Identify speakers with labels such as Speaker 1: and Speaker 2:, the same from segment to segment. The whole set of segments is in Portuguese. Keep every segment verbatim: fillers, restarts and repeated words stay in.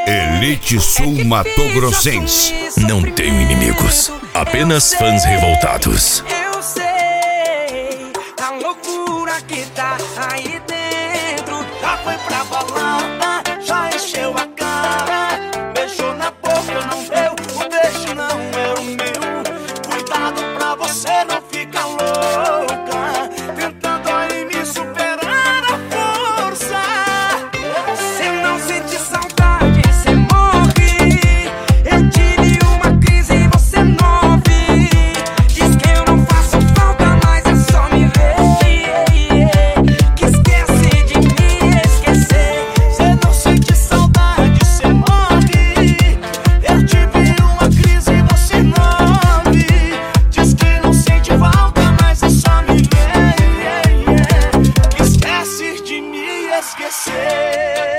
Speaker 1: Elite Sul Mato Grossense.
Speaker 2: Não tenho inimigos, apenas fãs revoltados.
Speaker 3: Eu sei a loucura que tá aí dentro. Já foi pra balada, já encheu a cara. Beijou na boca, não deu, o beijo não é o meu. Cuidado pra você não ficar louca, tentando aí me superar a força. Cê não sente saudade, cê morre. Eu tive uma crise e você não vi. Diz que eu não faço falta, mas é só me ver. Que esquece de me esquecer. Cê não sente saudade, cê morre. Eu tive uma crise e você não vi. Diz que não sente falta, mas é só me ver. Que esquece de me esquecer.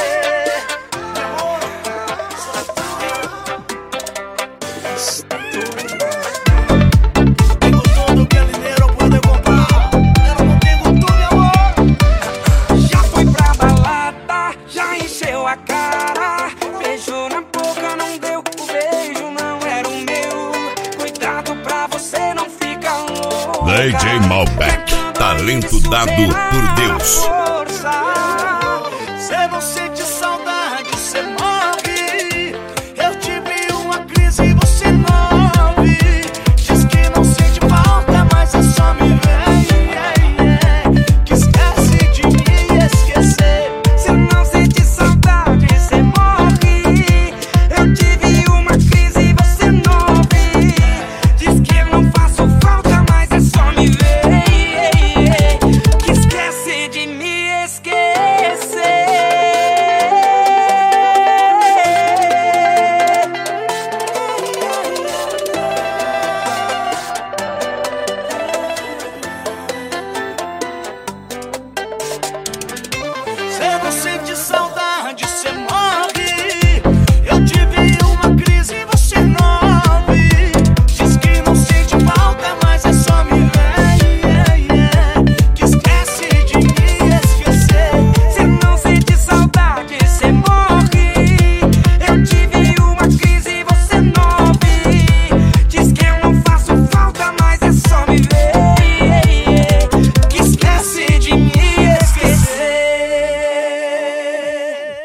Speaker 3: Tengo todo que el dinero puede comprar, pero no tengo tu mi amor. Já foi pra balada, já encheu a cara. Beijou na boca, não deu, o beijo não era o meu. Cuidado pra você não ficar louca.
Speaker 1: D J Malbec, talento dado por Deus.
Speaker 3: Cê não sente saudade, cê morre. Eu tive uma crise e você não vi. Diz que não sente falta, mas é só me ver. Que esquece de me esquecer. Cê não sente saudade, cê morre. Eu tive uma crise e você não vi. Diz que eu não faço falta, mas é só me ver. Que esquece de me esquecer. Cê não sente saudade.